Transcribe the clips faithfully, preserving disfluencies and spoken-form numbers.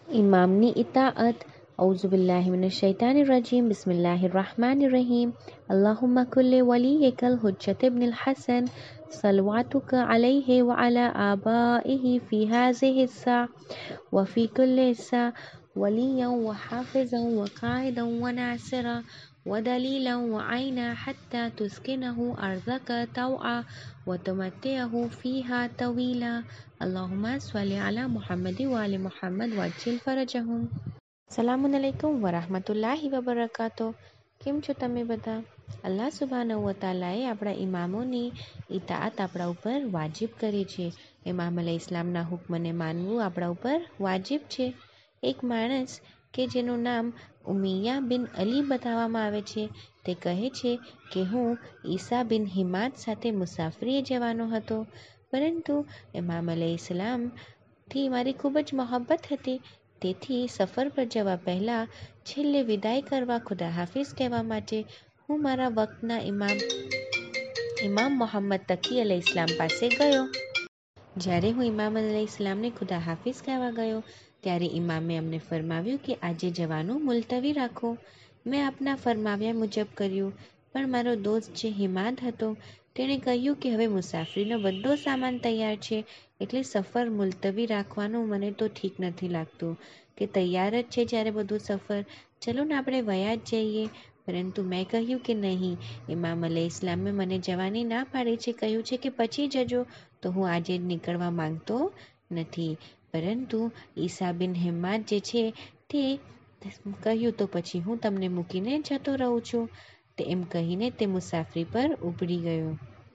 इमामनी इताअत औज़ुबिल्लाहि मिनश्शैतानिर्रजीम बिस्मिल्लाहिर्रहमानिर्रहीम अल्लाहुम्मा कुल्लि वलिय्यकल हुज्जत इब्नुल हसन सलवातुक अलैहि व अला आबाइहि फी हाज़िहि स्सा व फी कुल्लि स्सा वलिय्यन व हाफ़िज़न व क़ाइदन व नासिरा व दलीलन व ऐना हत्ता तुस्किनहु अर्ज़क तौआ व तुमत्तिअहु फ़ीहा तवीला अल्लाहुम्मा स्वल्लि अला मुहम्मद व आलि मुहम्मद वज्जिल फरजहुम। સલામુન અલૈકુમ વરહમતુલ્લાહિ વબરકાતો। કેમ છો તમે બધા? અલ્લાહ સુબ્હાનહુ વ તઆલાએ આપણા ઇમામોની ઇતાઅત આપણા ઉપર વાજિબ કરી છે। ઇમામ અલૈહિ ઇસ્લામના હુક્મને માનવું આપણા ઉપર વાજિબ છે। એક માણસ કે જેનું નામ ઉમિયા બિન અલી બતાવવામાં આવે છે, તે કહે છે કે હું ઈસા બિન હિમાદ સાથે મુસાફરીએ જવાનો હતો, પરંતુ ઇમામ અલૈહિ ઇસ્લામથી મારી ખૂબ જ મોહબ્બત હતી, તેથી સફર પર જવા પહેલાં છેલ્લે વિદાય કરવા ખુદા હાફિઝ કહેવા માટે હું મારા વક્તના ઇમામ ઇમામ મોહમ્મદ તકી અલૈહિ ઇસ્લામ પાસે ગયો। જ્યારે હું ઇમામ અલૈહિ ઇસ્લામને ખુદા હાફિઝ કહેવા ગયો, ત્યારે ઇમામે અમને ફરમાવ્યું કે આજે જવાનું મુલતવી રાખો। મેં આપના ફરમાવ્યા મુજબ કર્યું, પણ મારો દોસ્ત જે હિમાદ હતો તેણે કહ્યું કે હવે મુસાફરીનો બધો સામાન તૈયાર છે, એટલે સફર મુલતવી રાખવાનું મને તો ઠીક નથી લાગતું કે તૈયાર જ છે જ્યારે બધું સફર, ચલો ને આપણે વયા જ જઈએ। પરંતુ મેં કહ્યું કે નહીં, ઇમામ અલૈહિ ઇસ્લામે મને જવાની ના પાડી છે, કહ્યું છે કે પછી જજો, તો હું આજે નીકળવા માંગતો નથી। પરંતુ ઈસા બિન હિમાદ જે છે તે કહ્યું તો પછી હું તમને મૂકીને જતો રહું છું, તે એમ કહીને તે મુસાફરી પર ઉપડી ગયો।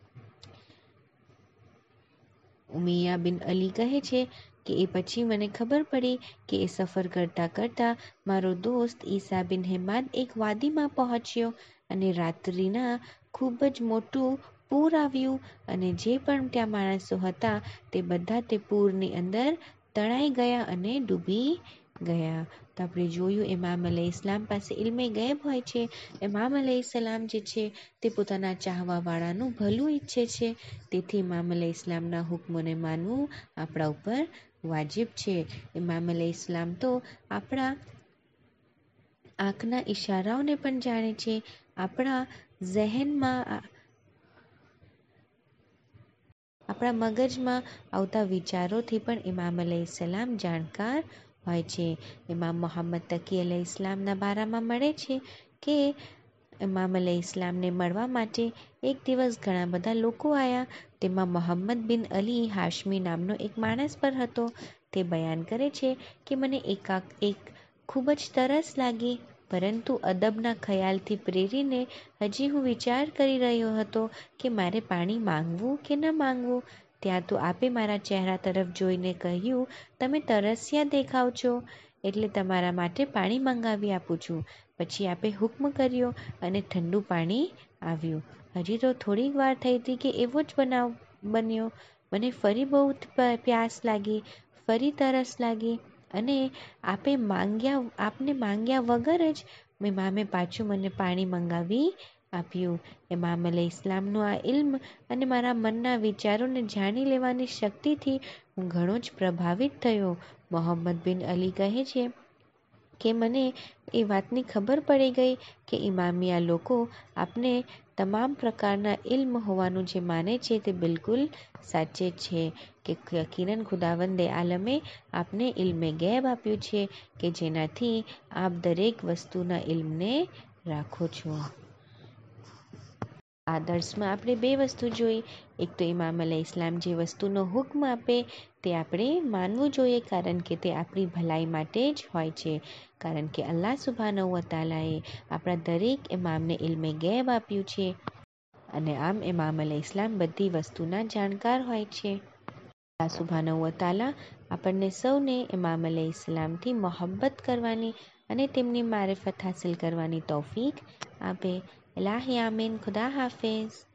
ઉમિયા બિન અલી કહે છે કે એ પછી મને ખબર પડી કે એ સફર કરતાં કરતાં મારો દોસ્ત ઈસા બિન હિમાદ એક વાદીમાં પહોંચ્યો અને રાત્રિના ખૂબ જ મોટું પૂર આવ્યું અને જે પણ ત્યાં માણસો હતા તે બધા તે પૂરની અંદર તણાઈ ગયા અને ડૂબી ગયા। તો આપણે જોયું ઇમામ અલૈહિ ઇસ્લામ પાસે ઇલ્મે ગૈબ હોય છે। ઇમામ અલૈહિ સલામ જે છે તે પોતાના ચાહવાવાળાનું ભલું ઈચ્છે છે, તેથી ઇમામ અલૈહિ ઇસ્લામના હુક્મોને માનવું આપણા ઉપર વાજિબ છે। ઇમામ અલૈહિ ઇસ્લામ તો આપણા આંખના ઇશારાઓને પણ જાણે છે, આપણા ઝહેનમાં આપણા મગજમાં આવતા વિચારોથી પણ ઇમામ અલૈહિ સલામ જાણકાર હોય છે। ઇમામ મોહમ્મદ તકી અલૈહિ ઇસ્લામના બારામાં મળે છે કે ઇમામ અલૈહિ ઇસ્લામને મળવા માટે એક દિવસ ઘણા બધા લોકો આવ્યા, તેમાં મોહમ્મદ બિન અલી હાશમી નામનો એક માણસ પર હતો। તે બયાન કરે છે કે મને એકાક એક ખૂબ જ તરસ લાગી, પરંતુ અદબના ખ્યાલથી પ્રેરીને હજી હું વિચાર કરી રહ્યો હતો કે મારે પાણી માંગવું કે ન માંગવું, ત્યાં તો આપે મારા ચહેરા તરફ જોઈને કહ્યું, તમે તરસ્યા દેખાવ છો, એટલે તમારા માટે પાણી મંગાવી આપું છું। પછી આપે હુક્મ કર્યો અને ઠંડુ પાણી આવ્યું। હજી તો થોડીક વાર થઈ હતી કે એવો જ બનાવ બન્યો, મને ફરી બહુ પ્યાસ લાગી, ફરી તરસ લાગી અને આપે માંગ્યા આપને માંગ્યા વગર જ ઇમામે પાછું મને પાણી મંગાવી આપ્યું। ઇમામ અલૈહિ ઇસ્લામનું આ ઇલ્મ અને મારા મનના વિચારોને જાણી લેવાની શક્તિથી હું ઘણો જ પ્રભાવિત થયો। મોહમ્મદ બિન અલી કહે છે કે મને એ વાતની ખબર પડી ગઈ કે ઇમામિયા લોકો આપને તમામ પ્રકારના ઇલ્મ હોવાનું જે માને છે તે બિલકુલ સાચે છે કે યકીનન ખુદાવંદે આલમે આપને ઇલ્મે ગૈબ આપ્યું છે કે જેનાથી આપ દરેક વસ્તુના ઇલ્મને રાખો છો। આ દર્સમાં આપણે બે વસ્તુ જોઈ, એક તો ઇમામ અલૈહિ ઇસ્લામ જે વસ્તુનો હુક્મ આપે તે આપણે માનવું જોઈએ, કારણ કે તે આપણી ભલાઈ માટે જ હોય છે, કારણ કે અલ્લાહ સુબ્હાનહુ વ તઆલાએ આપણા દરેક ઇમામને ઇલ્મે ગૈબ આપ્યું છે અને આમ ઇમામ અલૈહિ ઇસ્લામ બધી વસ્તુના જાણકાર હોય છે। અલ્લાહ સુબ્હાનહુ વ તઆલા આપણને સૌને ઇમામ અલૈહિ ઇસ્લામથી મોહબ્બત કરવાની અને તેમની મારિફત હાસિલ કરવાની તૌફીક આપે। ઇલાહી આમીન। ખુદા હાફિઝ।